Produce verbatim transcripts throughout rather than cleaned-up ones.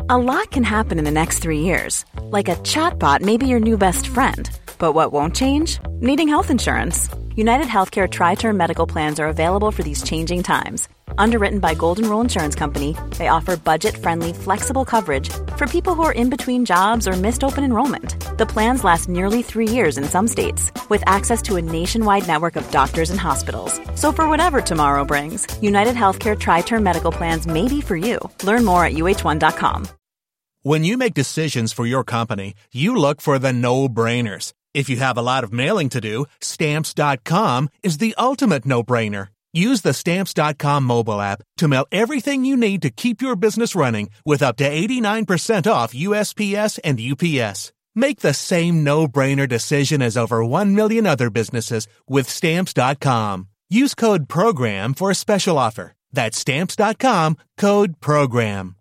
A lot can happen in the next three years. Like a chatbot may be your new best friend. But what won't change? Needing health insurance. United Healthcare Tri-Term Medical Plans are available for these changing times. Underwritten by Golden Rule Insurance Company, they offer budget-friendly, flexible coverage for people who are in between jobs or missed open enrollment. The plans last nearly three years in some states, with access to a nationwide network of doctors and hospitals. So for whatever tomorrow brings, United Healthcare Tri-Term Medical Plans may be for you. Learn more at U H one dot com. When you make decisions for your company, you look for the no-brainers. If you have a lot of mailing to do, Stamps dot com is the ultimate no-brainer. Use the Stamps dot com mobile app to mail everything you need to keep your business running with up to eighty-nine percent off U S P S and U P S. Make the same no-brainer decision as over one million other businesses with Stamps dot com. Use code PROGRAM for a special offer. That's Stamps dot com, code PROGRAM.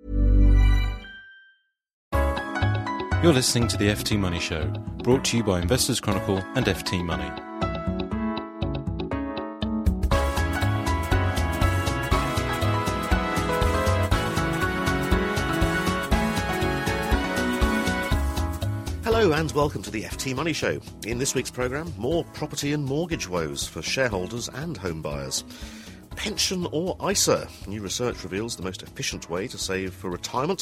You're listening to the F T Money Show, brought to you by Investors Chronicle and F T Money. Hello and welcome to the F T Money Show. In this week's programme, more property and mortgage woes for shareholders and home buyers. Pension or I S A? New research reveals the most efficient way to save for retirement.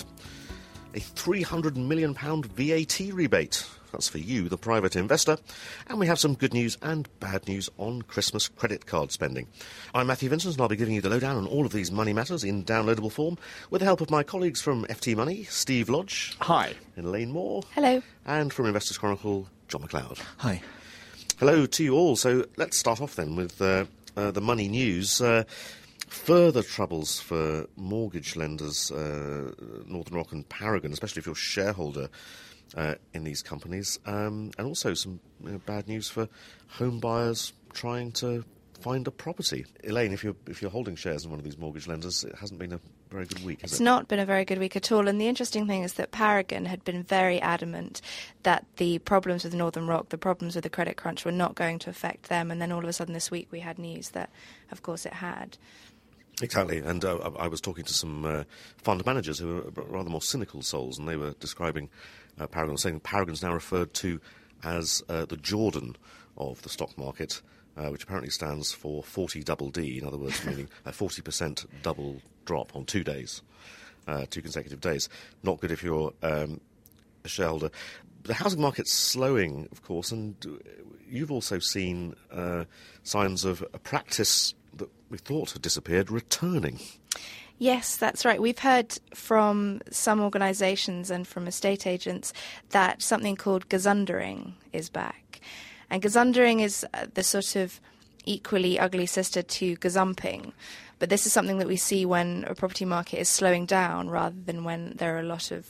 A three hundred million pounds V A T rebate. That's for you, the private investor. And we have some good news and bad news on Christmas credit card spending. I'm Matthew Vincent and I'll be giving you the lowdown on all of these money matters in downloadable form with the help of my colleagues from F T Money, Steve Lodge. Hi. And Elaine Moore. Hello. And from Investors Chronicle, John McLeod. Hi. Hello to you all. So let's start off then with uh, uh, the money news. Uh, Further troubles for mortgage lenders, uh, Northern Rock and Paragon, especially if you're a shareholder uh, in these companies, um, and also some you know, bad news for home buyers trying to find a property. Elaine, if you're if you're holding shares in one of these mortgage lenders, it hasn't been a very good week, has It's it? not been a very good week at all. And the interesting thing is that Paragon had been very adamant that the problems with Northern Rock, the problems with the credit crunch, were not going to affect them. And then all of a sudden this week we had news that, of course, it had. Exactly, and uh, I was talking to some uh, fund managers who are rather more cynical souls, and they were describing uh, Paragon, saying Paragon's now referred to as uh, the Jordan of the stock market, uh, which apparently stands for forty double D, in other words, meaning a forty percent double drop on two days, uh, two consecutive days. Not good if you're um, a shareholder. The housing market's slowing, of course, and you've also seen uh, signs of a practice that we thought had disappeared returning. Yes, that's right. We've heard from some organisations and from estate agents that something called gesundering is back. And gesundering is the sort of equally ugly sister to gazumping. But this is something that we see when a property market is slowing down rather than when there are a lot of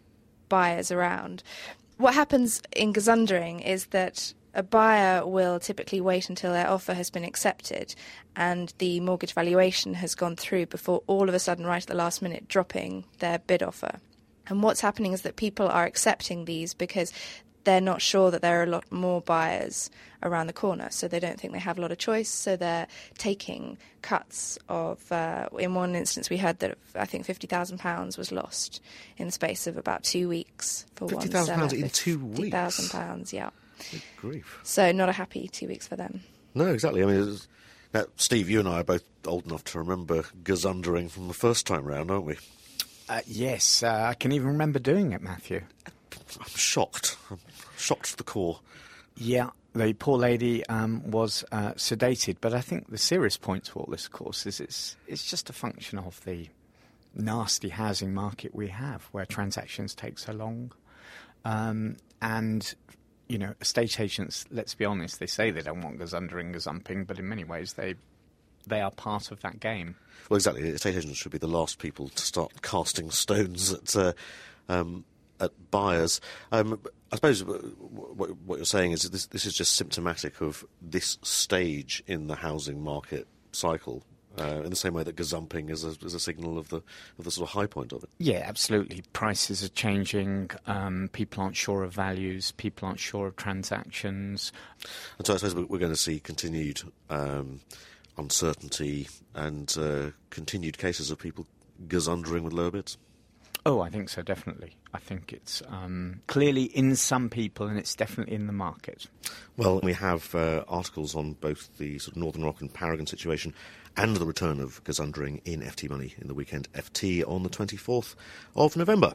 buyers around. What happens in gesundering is that a buyer will typically wait until their offer has been accepted and the mortgage valuation has gone through before all of a sudden, right at the last minute, dropping their bid offer. And what's happening is that people are accepting these because they're not sure that there are a lot more buyers around the corner, so they don't think they have a lot of choice, so they're taking cuts of, uh, in one instance we heard that I think fifty thousand pounds was lost in the space of about two weeks for one seller. fifty thousand pounds in two weeks? fifty thousand pounds, yeah. Good grief. So not a happy two weeks for them. No, exactly. I mean, it was, now, Steve, you and I are both old enough to remember gesundering from the first time round, aren't we? Uh, yes, uh, I can even remember doing it, Matthew. I'm shocked. I'm shocked to the core. Yeah, the poor lady um, was uh, sedated, but I think the serious point to all this, of course, is it's it's just a function of the nasty housing market we have, where transactions take so long, um, and you know, estate agents, let's be honest, they say they don't want gesundering, gazumping, but in many ways they they are part of that game. Well, exactly. Estate agents should be the last people to start casting stones at uh, um, at buyers. Um, I suppose what, what you're saying is that this, this is just symptomatic of this stage in the housing market cycle. Uh, in the same way that gazumping is a, is a signal of the of the sort of high point of it. Yeah, absolutely. Prices are changing. Um, people aren't sure of values. People aren't sure of transactions. And so I suppose we're going to see continued um, uncertainty and uh, continued cases of people gesundering with lower bids. Oh, I think so, definitely. I think it's um, clearly in some people, and it's definitely in the market. Well, we have uh, articles on both the sort of Northern Rock and Paragon situation and the return of Gesundering in F T Money in the weekend F T on the twenty-fourth of November.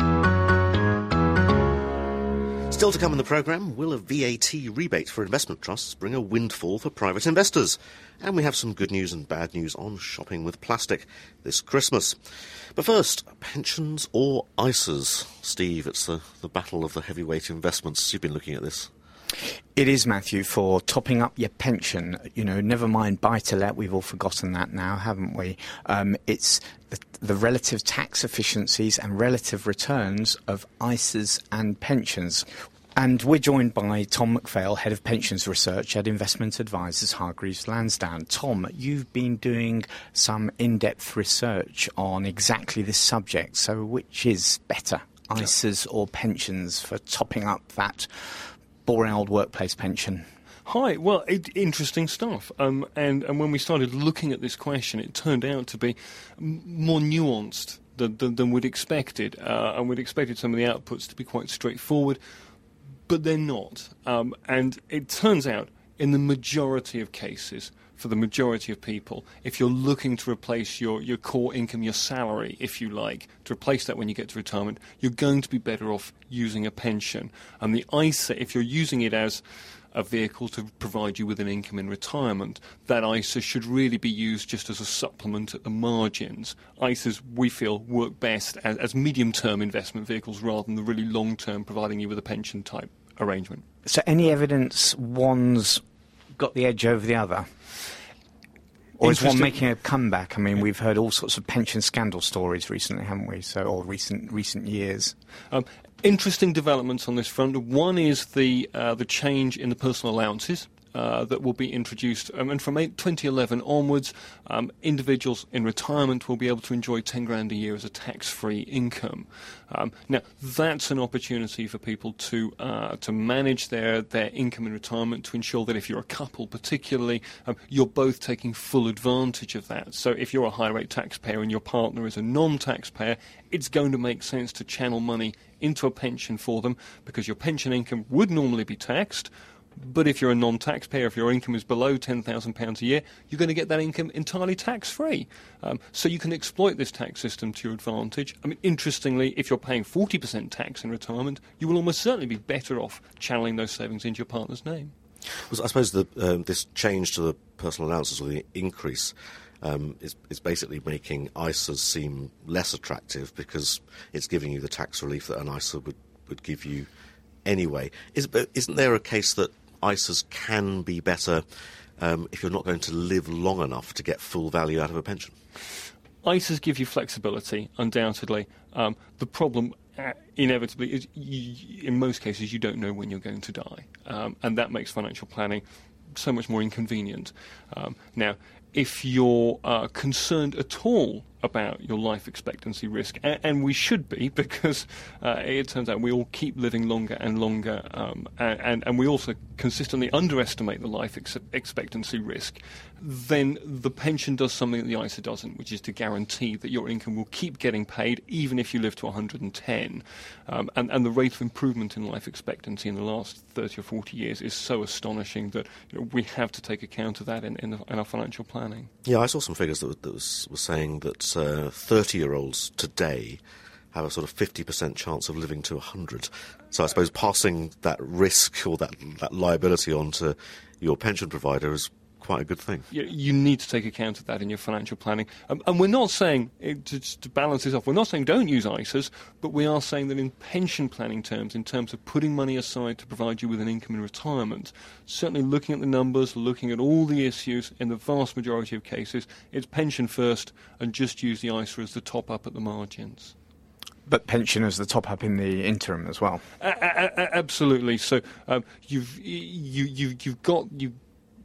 Still to come in the programme, will a V A T rebate for investment trusts bring a windfall for private investors? And we have some good news and bad news on shopping with plastic this Christmas. But first, pensions or I S As? Steve, it's the, the battle of the heavyweight investments. You've been looking at this. It is, Matthew, for topping up your pension. You know, never mind buy-to-let, we've all forgotten that now, haven't we? Um, it's the, the relative tax efficiencies and relative returns of I S As and pensions. And we're joined by Tom McPhail, Head of Pensions Research at Investment Advisors Hargreaves Lansdown. Tom, you've been doing some in-depth research on exactly this subject. So which is better, I S As or pensions, for topping up that boring old workplace pension? Hi, well, it, interesting stuff. Um, and, and when we started looking at this question, it turned out to be m- more nuanced than, than, than we'd expected. Uh, and we'd expected some of the outputs to be quite straightforward, but they're not. Um, and it turns out, in the majority of cases, for the majority of people, if you're looking to replace your, your core income, your salary, if you like, to replace that when you get to retirement, you're going to be better off using a pension. And the I S A, if you're using it as a vehicle to provide you with an income in retirement, that I S A should really be used just as a supplement at the margins. I S As, we feel, work best as, as medium-term investment vehicles rather than the really long-term providing you with a pension-type arrangement. So any evidence one's got the edge over the other? Or is one making a comeback? I mean, we've heard all sorts of pension scandal stories recently, haven't we? So, or recent recent years. Um, interesting developments on this front. One is the uh, the change in the personal allowances uh, that will be introduced. Um, and from twenty eleven onwards, um, individuals in retirement will be able to enjoy ten grand a year as a tax-free income. Um, now, that's an opportunity for people to uh, to manage their, their income in retirement, to ensure that if you're a couple particularly, um, you're both taking full advantage of that. So if you're a high-rate taxpayer and your partner is a non-taxpayer, it's going to make sense to channel money into a pension for them, because your pension income would normally be taxed. But if you're a non-taxpayer, if your income is below ten thousand pounds a year, you're going to get that income entirely tax-free. Um, so you can exploit this tax system to your advantage. I mean, interestingly, if you're paying forty percent tax in retirement, you will almost certainly be better off channeling those savings into your partner's name. Well, I suppose the, um, this change to the personal allowances, or the increase, um, is, is basically making I S As seem less attractive because it's giving you the tax relief that an I S A would, would give you anyway. Is, isn't there a case that I S As can be better um, if you're not going to live long enough to get full value out of a pension? I S As give you flexibility, undoubtedly. Um, the problem, uh, inevitably, is you, in most cases you don't know when you're going to die. Um, and that makes financial planning so much more inconvenient. Um, now, if you're uh, concerned at all about your life expectancy risk, and, and we should be, because uh, it turns out we all keep living longer and longer, um, and, and we also consistently underestimate the life ex- expectancy risk, then the pension does something that the I S A doesn't, which is to guarantee that your income will keep getting paid even if you live to one hundred ten. Um, and, and the rate of improvement in life expectancy in the last thirty or forty years is so astonishing that, you know, we have to take account of that in, in, the, in our financial planning. Yeah, I saw some figures that, that was, was saying that uh, thirty-year-olds today have a sort of fifty percent chance of living to one hundred. So I suppose passing that risk or that, that liability on to your pension provider is quite a good thing. You, you need to take account of that in your financial planning. Um, and we're not saying, to, to balance this off, we're not saying don't use I S As, but we are saying that in pension planning terms, in terms of putting money aside to provide you with an income in retirement, certainly looking at the numbers, looking at all the issues, in the vast majority of cases, it's pension first and just use the I S A as the top-up at the margins. But pension as the top-up in the interim as well. A- a- a- absolutely. So um, you've you you you've got you.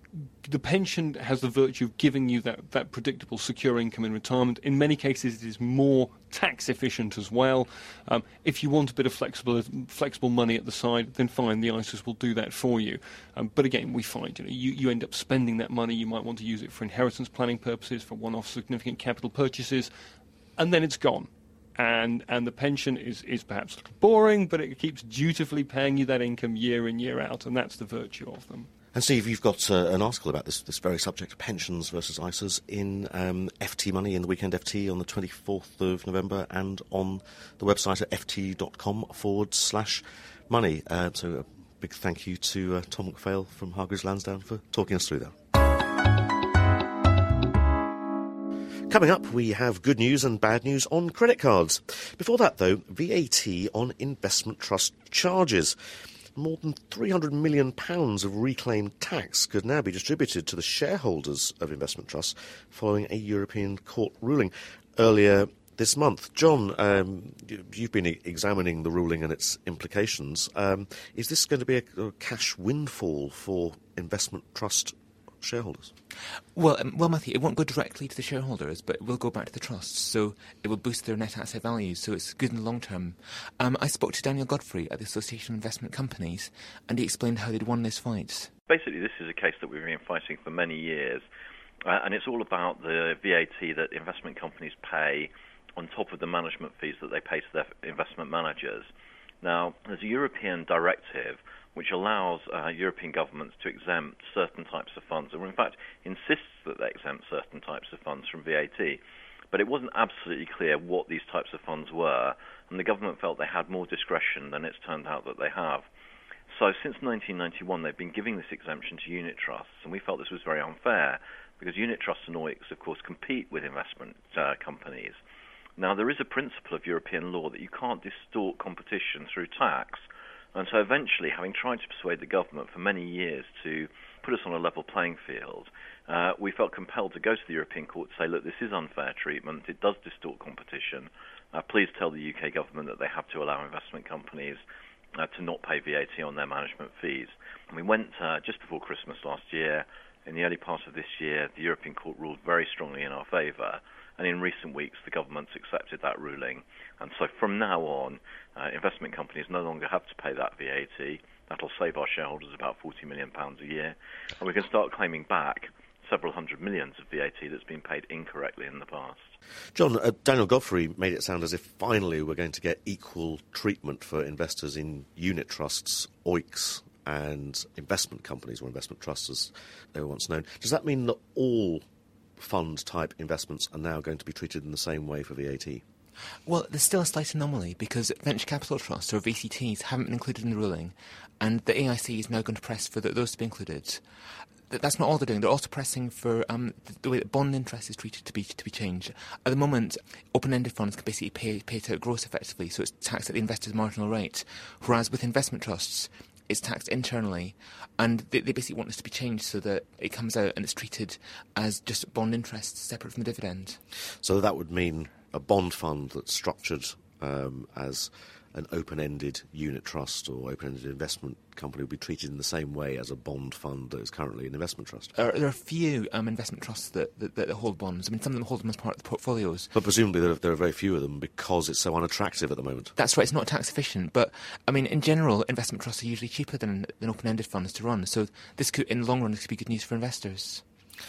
The pension has the virtue of giving you that, that predictable, secure income in retirement. In many cases, it is more tax efficient as well. Um, if you want a bit of flexible flexible money at the side, then fine, the I S As will do that for you. Um, but again, we find you know you, you end up spending that money. You might want to use it for inheritance planning purposes, for one-off significant capital purchases, and then it's gone. and and the pension is, is perhaps a little boring, but it keeps dutifully paying you that income year in, year out, and that's the virtue of them. And Steve, you've got uh, an article about this, this very subject, pensions versus I S As, in um, F T Money, in the Weekend F T on the twenty-fourth of November, and on the website at ft.com forward slash money. Uh, so a big thank you to uh, Tom McPhail from Hargreaves Lansdown for talking us through that. Coming up, we have good news and bad news on credit cards. Before that, though, V A T on investment trust charges. More than three hundred million pounds of reclaimed tax could now be distributed to the shareholders of investment trusts following a European court ruling earlier this month. John, um, you've been examining the ruling and its implications. Um, is this going to be a, a cash windfall for investment trust shareholders? Well, um, well, Matthew, it won't go directly to the shareholders, but it will go back to the trusts, so it will boost their net asset values, so it's good in the long term. Um, I spoke to Daniel Godfrey at the Association of Investment Companies, and he explained how they'd won this fight. Basically, this is a case that we've been fighting for many years, uh, and it's all about the V A T that investment companies pay on top of the management fees that they pay to their investment managers. Now, there's a European directive which allows uh, European governments to exempt certain types of funds, or in fact insists that they exempt certain types of funds from V A T. But it wasn't absolutely clear what these types of funds were, and the government felt they had more discretion than it's turned out that they have. So since nineteen ninety-one, they've been giving this exemption to unit trusts, and we felt this was very unfair, because unit trusts and O E Cs, of course, compete with investment uh, companies. Now, there is a principle of European law that you can't distort competition through tax. And so eventually, having tried to persuade the government for many years to put us on a level playing field, uh, we felt compelled to go to the European Court to say, look, this is unfair treatment, it does distort competition. Uh, please tell the U K government that they have to allow investment companies uh, to not pay V A T on their management fees. And we went uh, just before Christmas last year. In the early part of this year, the European Court ruled very strongly in our favour. And in recent weeks, the government's accepted that ruling. And so from now on, uh, investment companies no longer have to pay that V A T. That'll save our shareholders about forty million pounds a year. And we can start claiming back several hundred millions of V A T that's been paid incorrectly in the past. John, uh, Daniel Godfrey made it sound as if finally we're going to get equal treatment for investors in unit trusts, O E Cs, and investment companies, or investment trusts as they were once known. Does that mean that all fund-type investments are now going to be treated in the same way for V A T? Well, there's still a slight anomaly because venture capital trusts, or V C Ts, haven't been included in the ruling, and the A I C is now going to press for the, those to be included. Th- that's not all they're doing. They're also pressing for um, the, the way that bond interest is treated to be to be changed. At the moment, open-ended funds can basically pay, pay to gross effectively, so it's taxed at the investor's marginal rate, whereas with investment trusts, it's taxed internally, and they, they basically want this to be changed so that it comes out and it's treated as just bond interest separate from the dividend. So that would mean a bond fund that's structured um, as an open-ended unit trust or open-ended investment company would be treated in the same way as a bond fund that is currently an investment trust. There are, there are a few um, investment trusts that, that, that hold bonds. I mean, some of them hold them as part of the portfolios. But presumably there are, there are very few of them because it's so unattractive at the moment. That's right, it's not tax efficient. But, I mean, in general, investment trusts are usually cheaper than, than open-ended funds to run. So this could, in the long run, this could be good news for investors.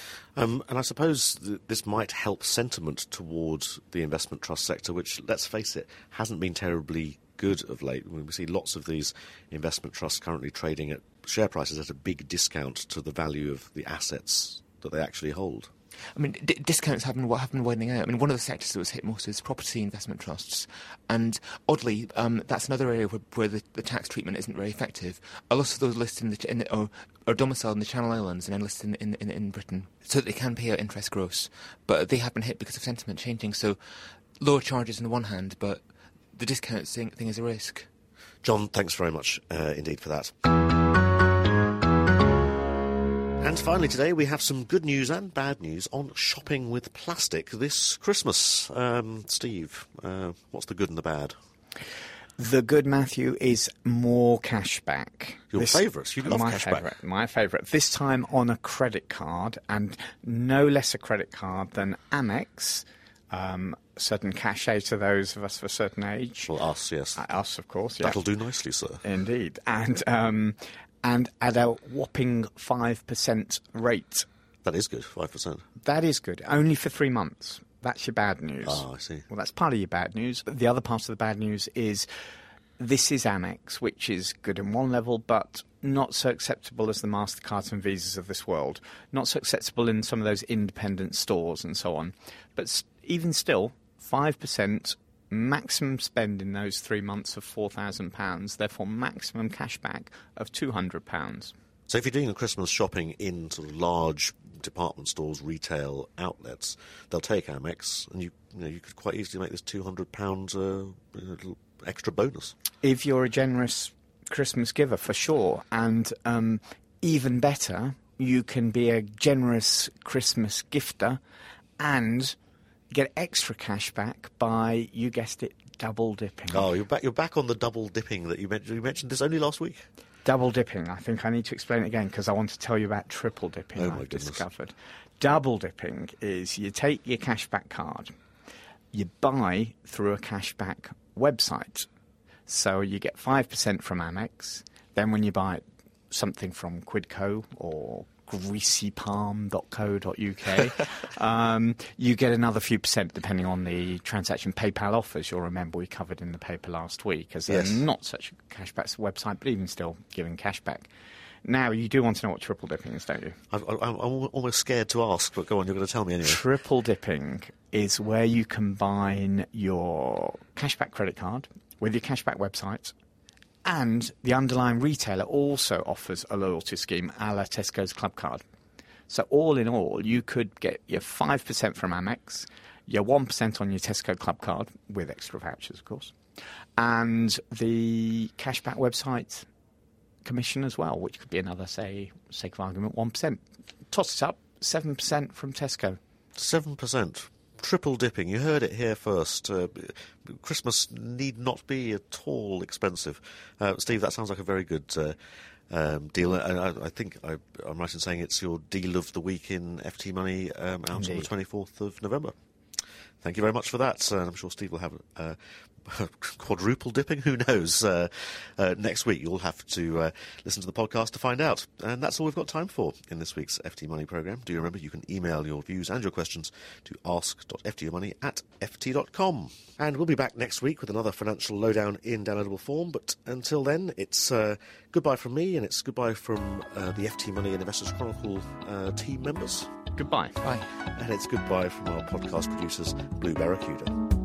Um, and I suppose th- this might help sentiment towards the investment trust sector, which, let's face it, hasn't been terribly good of late. I mean, we see lots of these investment trusts currently trading at share prices at a big discount to the value of the assets that they actually hold. I mean, d- discounts have been, what have been widening out. I mean, one of the sectors that was hit most is property investment trusts. And oddly, um, that's another area where, where the, the tax treatment isn't very effective. A lot of those listed in the, in the, or, are domiciled in the Channel Islands and then listed in, in, in Britain, so that they can pay out interest gross. But they have been hit because of sentiment changing. So lower charges on the one hand, but the discount thing, thing is a risk. John, thanks very much uh, indeed for that. And finally today we have some good news and bad news on shopping with plastic this Christmas. Um, Steve, uh, what's the good and the bad? The good, Matthew, is more cash back. Your favourite? You love my cash favourite, back. My favourite. This time on a credit card, and no less a credit card than Amex. Um, certain cachet to those of us of a certain age. Well, us, yes. Uh, us, of course, yeah. That'll do nicely, sir. Indeed. And um, and at a whopping five percent rate. That is good, five percent. That is good. Only for three months. That's your bad news. Ah, I see. Well, that's part of your bad news. But the other part of the bad news is this is Amex, which is good in one level, but not so acceptable as the MasterCards and Visas of this world. Not so acceptable in some of those independent stores and so on. But even still, five percent maximum spend in those three months of four thousand pounds, therefore maximum cashback of two hundred pounds. So if you're doing your Christmas shopping in sort of large department stores, retail outlets, they'll take Amex, and you, you know, you could quite easily make this two hundred pounds uh, a little extra bonus. If you're a generous Christmas giver, for sure. And um, even better, you can be a generous Christmas gifter and get extra cash back by, you guessed it, double dipping. Oh, you're back, you're back on the double dipping that you mentioned. You mentioned this only last week. Double dipping. I think I need to explain it again because I want to tell you about triple dipping. Oh, my I've goodness. discovered. Double dipping is you take your cashback card, you buy through a cashback website. So you get five percent from Amex. Then when you buy something from Quidco or greasy palm dot co dot U K, um, you get another few percent depending on the transaction. PayPal offers, you'll remember we covered in the paper last week, as they're Yes. not such a cashback website, but even still giving cashback. Now, you do want to know what triple dipping is, don't you? I'm, I'm, I'm almost scared to ask, but go on, you're going to tell me anyway. Triple dipping is where you combine your cashback credit card with your cashback website, and the underlying retailer also offers a loyalty scheme a la Tesco's Club Card. So all in all, you could get your five percent from Amex, your one percent on your Tesco Club Card, with extra vouchers, of course, and the cashback website commission as well, which could be another, say, sake of argument, one percent. Toss it up, seven percent from Tesco. seven percent. Triple dipping. You heard it here first. Uh, Christmas need not be at all expensive. Uh, Steve, that sounds like a very good uh, um, deal. I, I, I think I, I'm right in saying it's your deal of the week in F T Money um, out Indeed. on the twenty-fourth of November. Thank you very much for that. Uh, I'm sure Steve will have uh, quadruple dipping. Who knows? Uh, uh, next week you'll have to uh, listen to the podcast to find out. And that's all we've got time for in this week's F T Money programme. Do you remember you can email your views and your questions to ask dot f t your money at f t dot com. And we'll be back next week with another financial lowdown in downloadable form. But until then, it's uh, goodbye from me, and it's goodbye from uh, the F T Money and Investors Chronicle uh, team members. Goodbye. Bye. And it's goodbye from our podcast producers, Blue Barracuda.